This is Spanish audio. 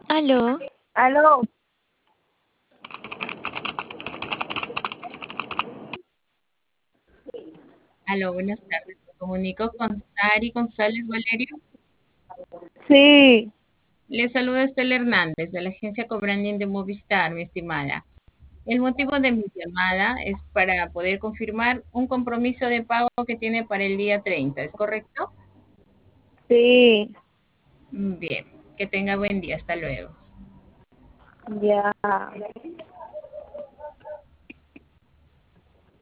Aló, Aló, Aló, buenas tardes. Me comunico con Sari González Valerio. sí, Le saluda Estela Hernández de la agencia Cobranding de Movistar, mi estimada. El motivo de mi llamada es para poder confirmar un compromiso de pago que tiene para el día 30. ¿Es correcto? sí, Bien, que tenga buen día. Hasta luego. ya.